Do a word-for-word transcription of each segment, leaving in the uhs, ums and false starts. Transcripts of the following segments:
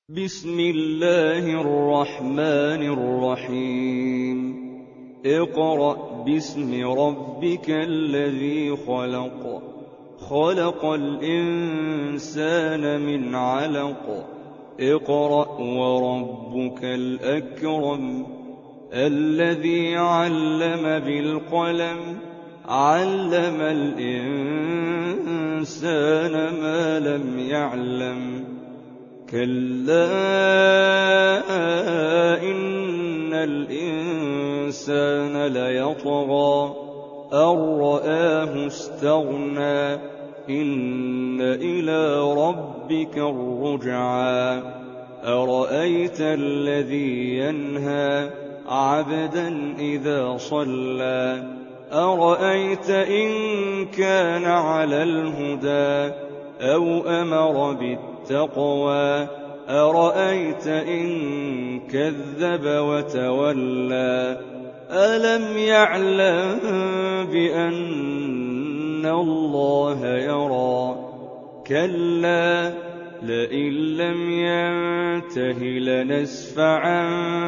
بسم الله الرحمن الرحيم اقرأ باسم ربك الذي خلق خلق الإنسان من علق اقرأ وربك الأكرم الذي علم بالقلم علم الإنسان ما لم يعلم كلا إن الإنسان ليطغى أن رآه استغنى إن إلى ربك الرجعى أرأيت الذي ينهى عبدا إذا صلى أرأيت إن كان على الهدى أو أمر بالتقوى أرأيت إن كذب وتولى ألم يعلم بأن الله يرى كلا لئن لم ينته لنسفعا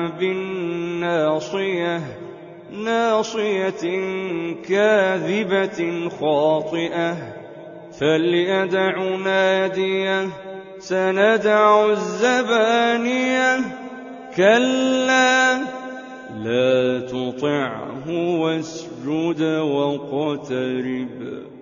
بالناصية ناصية كاذبة خاطئة فليدع ناديه سندع الزبانية كلا لا تطعه واسجد واقترب